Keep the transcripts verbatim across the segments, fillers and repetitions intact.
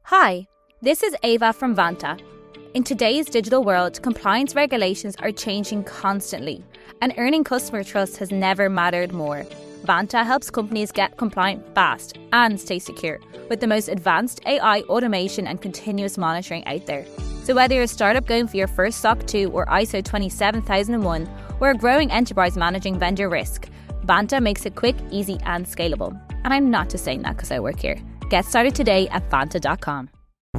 Hi, this is Ava from Vanta. In today's digital world, compliance regulations are changing constantly, and earning customer trust has never mattered more. Vanta helps companies get compliant fast and stay secure with the most advanced A I automation and continuous monitoring out there. So whether you're a startup going for your first S O C two or I S O twenty-seven thousand one, or a growing enterprise managing vendor risk, Vanta makes it quick, easy and scalable. And I'm not just saying that because I work here. Get started today at vanta dot com.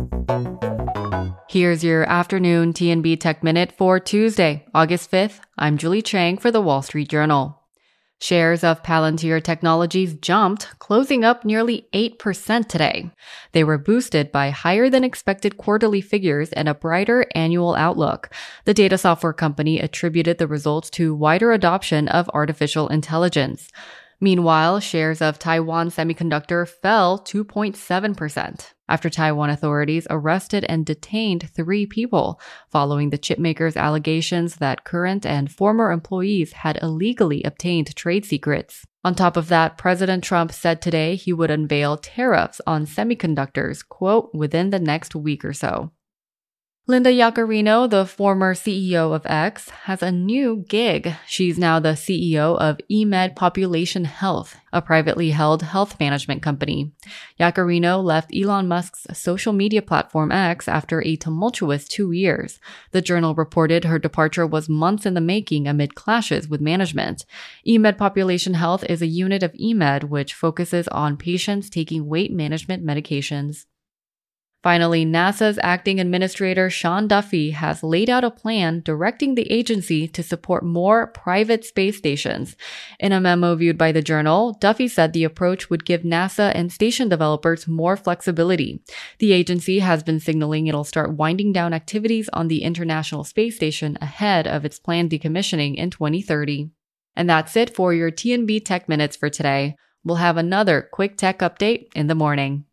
Here's your afternoon T N B Tech Minute for Tuesday, August fifth. I'm Julie Chang for The Wall Street Journal. Shares of Palantir Technologies jumped, closing up nearly eight percent today. They were boosted by higher than expected quarterly figures and a brighter annual outlook. The data software company attributed the results to wider adoption of artificial intelligence. Meanwhile, shares of Taiwan Semiconductor fell two point seven percent after Taiwan authorities arrested and detained three people following the chipmaker's allegations that current and former employees had illegally obtained trade secrets. On top of that, President Trump said today he would unveil tariffs on semiconductors, quote, within the next week or so. Linda Yaccarino, the former C E O of X, has a new gig. She's now the C E O of eMed Population Health, a privately held health management company. Yaccarino left Elon Musk's social media platform X after a tumultuous two years. The Journal reported her departure was months in the making amid clashes with management. eMed Population Health is a unit of eMed which focuses on patients taking weight management medications. Finally, NASA's acting administrator Sean Duffy has laid out a plan directing the agency to support more private space stations. In a memo viewed by the Journal, Duffy said the approach would give NASA and station developers more flexibility. The agency has been signaling it'll start winding down activities on the International Space Station ahead of its planned decommissioning in twenty thirty. And that's it for your T N B Tech Minutes for today. We'll have another quick tech update in the morning.